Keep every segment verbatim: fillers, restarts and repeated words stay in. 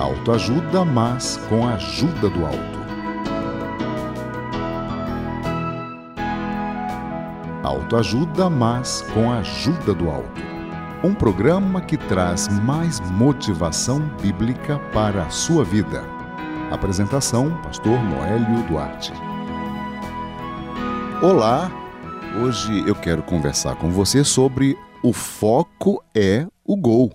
Autoajuda, mas com a ajuda do alto. Autoajuda, mas com a ajuda do alto. Um programa que traz mais motivação bíblica para a sua vida. Apresentação, pastor Noélio Duarte. Olá, hoje eu quero conversar com você sobre o foco é o gol.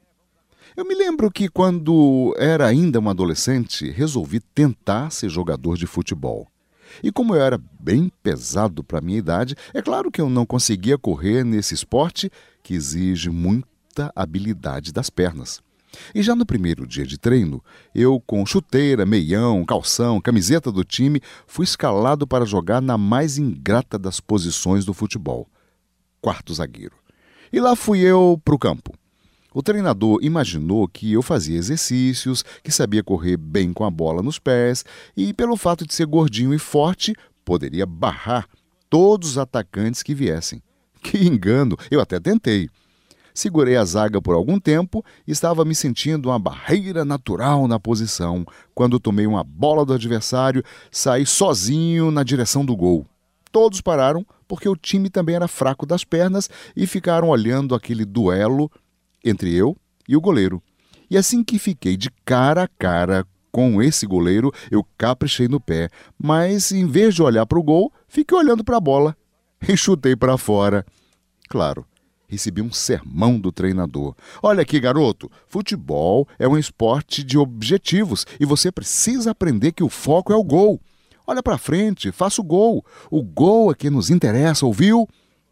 Eu me lembro que quando era ainda um adolescente, resolvi tentar ser jogador de futebol. E como eu era bem pesado para a minha idade, é claro que eu não conseguia correr nesse esporte que exige muita habilidade das pernas. E já no primeiro dia de treino, eu com chuteira, meião, calção, camiseta do time, fui escalado para jogar na mais ingrata das posições do futebol, quarto zagueiro. E lá fui eu para o campo. O treinador imaginou que eu fazia exercícios, que sabia correr bem com a bola nos pés e, pelo fato de ser gordinho e forte, poderia barrar todos os atacantes que viessem. Que engano! Eu até tentei. Segurei a zaga por algum tempo e estava me sentindo uma barreira natural na posição, quando tomei uma bola do adversário, saí sozinho na direção do gol. Todos pararam porque o time também era fraco das pernas e ficaram olhando aquele duelo entre eu e o goleiro. E assim que fiquei de cara a cara com esse goleiro, eu caprichei no pé, mas em vez de olhar para o gol, fiquei olhando para a bola e chutei para fora. Claro, recebi um sermão do treinador. Olha aqui, garoto, futebol é um esporte de objetivos e você precisa aprender que o foco é o gol. Olha para frente, faça o gol. O gol é que nos interessa, ouviu?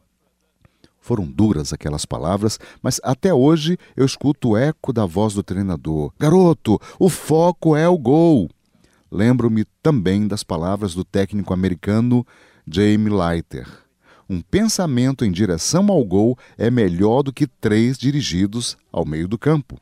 Foram duras aquelas palavras, mas até hoje eu escuto o eco da voz do treinador. Garoto, o foco é o gol. Lembro-me também das palavras do técnico americano Jamie Leiter. Um pensamento em direção ao gol é melhor do que três dirigidos ao meio do campo.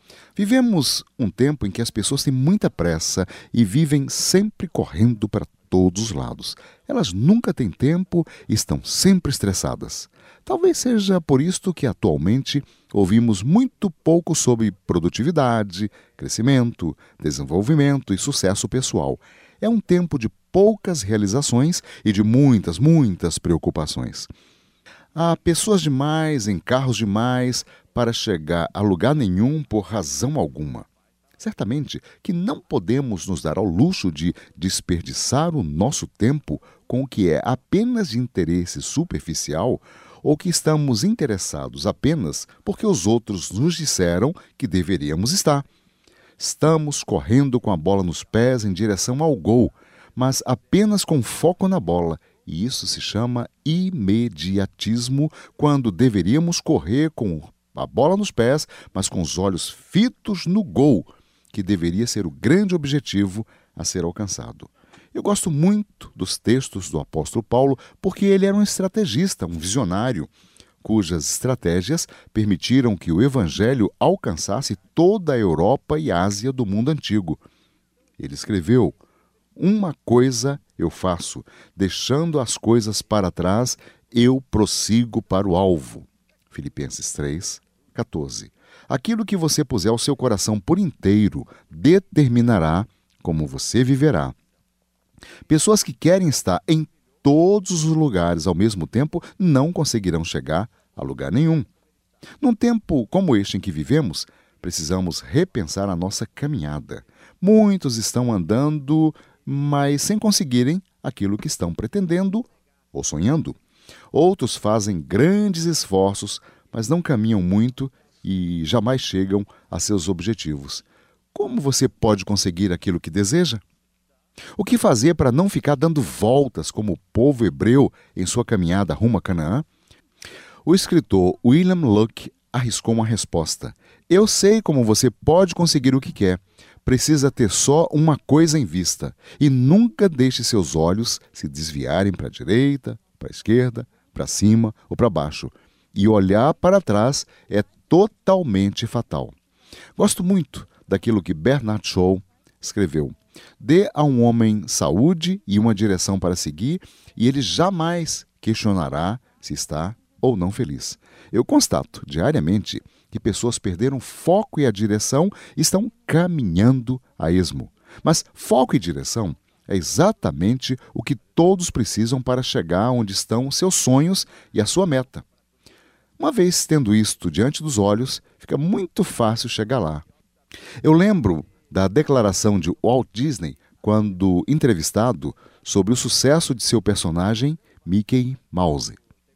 Vivemos um tempo em que as pessoas têm muita pressa e vivem sempre correndo para todos os lados. Elas nunca têm tempo e estão sempre estressadas. Talvez seja por isto que atualmente ouvimos muito pouco sobre produtividade, crescimento, desenvolvimento e sucesso pessoal. É um tempo de poucas realizações e de muitas, muitas preocupações. Há pessoas demais em carros demais para chegar a lugar nenhum por razão alguma. Certamente que não podemos nos dar ao luxo de desperdiçar o nosso tempo com o que é apenas de interesse superficial ou que estamos interessados apenas porque os outros nos disseram que deveríamos estar. Estamos correndo com a bola nos pés em direção ao gol, mas apenas com foco na bola, e isso se chama imediatismo, quando deveríamos correr com a bola nos pés, mas com os olhos fitos no gol, que deveria ser o grande objetivo a ser alcançado. Eu gosto muito dos textos do apóstolo Paulo porque ele era um estrategista, um visionário, cujas estratégias permitiram que o evangelho alcançasse toda a Europa e Ásia do mundo antigo. Ele escreveu: uma coisa eu faço, deixando as coisas para trás, eu prossigo para o alvo. Filipenses três, catorze. Aquilo que você puser ao seu coração por inteiro determinará como você viverá. Pessoas que querem estar em todos os lugares ao mesmo tempo não conseguirão chegar a lugar nenhum. Num tempo como este em que vivemos, precisamos repensar a nossa caminhada. Muitos estão andando, mas sem conseguirem aquilo que estão pretendendo ou sonhando. Outros fazem grandes esforços, mas não caminham muito e jamais chegam a seus objetivos. Como você pode conseguir aquilo que deseja? O que fazer para não ficar dando voltas como o povo hebreu em sua caminhada rumo a Canaã? O escritor William Luck arriscou uma resposta. Eu sei como você pode conseguir o que quer. Precisa ter só uma coisa em vista e nunca deixe seus olhos se desviarem para a direita, para a esquerda, para cima ou para baixo. E olhar para trás é totalmente fatal. Gosto muito daquilo que Bernard Shaw escreveu. Dê a um homem saúde e uma direção para seguir, e ele jamais questionará se está ou não feliz. Eu constato diariamente que pessoas perderam foco e a direção e estão caminhando a esmo. Mas foco e direção é exatamente o que todos precisam para chegar onde estão seus sonhos e a sua meta. Uma vez tendo isto diante dos olhos, fica muito fácil chegar lá. Eu lembro da declaração de Walt Disney quando entrevistado sobre o sucesso de seu personagem Mickey Mouse.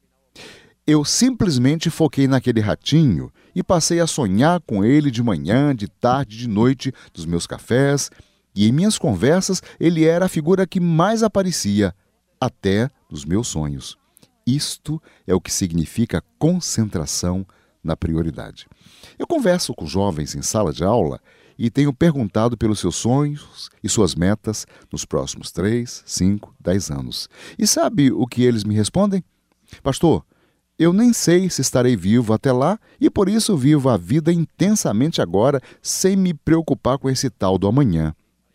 Eu simplesmente foquei naquele ratinho e passei a sonhar com ele de manhã, de tarde, de noite, dos meus cafés, e em minhas conversas ele era a figura que mais aparecia, até nos meus sonhos. Isto é o que significa concentração na prioridade. Eu converso com jovens em sala de aula e tenho perguntado pelos seus sonhos e suas metas nos próximos três, cinco, dez anos. E sabe o que eles me respondem? Pastor, eu nem sei se estarei vivo até lá e por isso vivo a vida intensamente agora, sem me preocupar com esse tal do amanhã.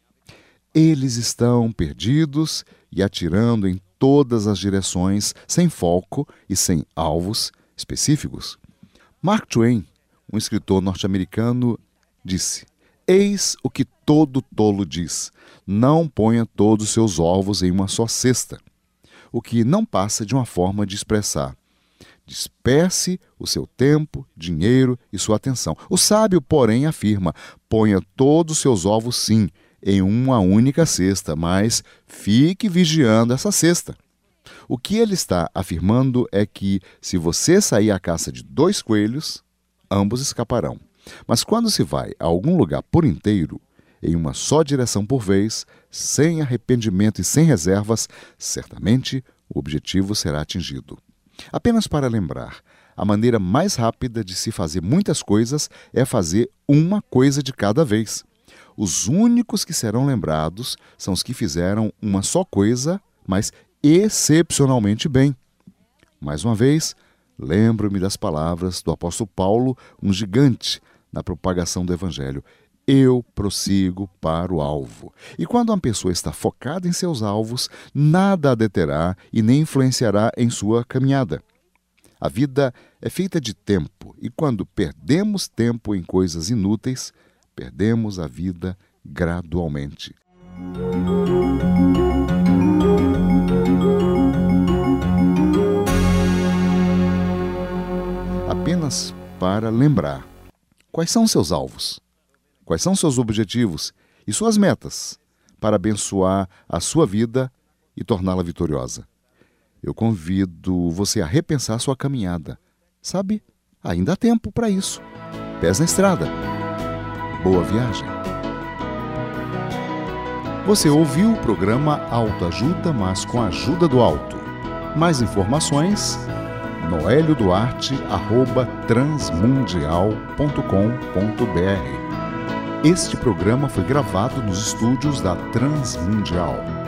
Eles estão perdidos e atirando em todas as direções, sem foco e sem alvos específicos. Mark Twain, um escritor norte-americano, disse: eis o que todo tolo diz, não ponha todos os seus ovos em uma só cesta, o que não passa de uma forma de expressar: disperse o seu tempo, dinheiro e sua atenção. O sábio, porém, afirma: ponha todos os seus ovos, sim, em uma única cesta, mas fique vigiando essa cesta. O que ele está afirmando é que, se você sair à caça de dois coelhos, ambos escaparão. Mas quando se vai a algum lugar por inteiro, em uma só direção por vez, sem arrependimento e sem reservas, certamente o objetivo será atingido. Apenas para lembrar, a maneira mais rápida de se fazer muitas coisas é fazer uma coisa de cada vez. Os únicos que serão lembrados são os que fizeram uma só coisa, mas excepcionalmente bem. Mais uma vez, lembro-me das palavras do apóstolo Paulo, um gigante na propagação do Evangelho. Eu prossigo para o alvo. E quando uma pessoa está focada em seus alvos, nada a deterá e nem influenciará em sua caminhada. A vida é feita de tempo, e quando perdemos tempo em coisas inúteis, perdemos a vida gradualmente. Apenas para lembrar, quais são seus alvos? Quais são seus objetivos e suas metas para abençoar a sua vida e torná-la vitoriosa? Eu convido você a repensar sua caminhada. Sabe, ainda há tempo para isso. Pés na estrada. Boa viagem. Você ouviu o programa Autoajuda, mas com a ajuda do alto. Mais informações, noelio duarte arroba transmundial ponto com ponto br. Este programa foi gravado nos estúdios da Transmundial.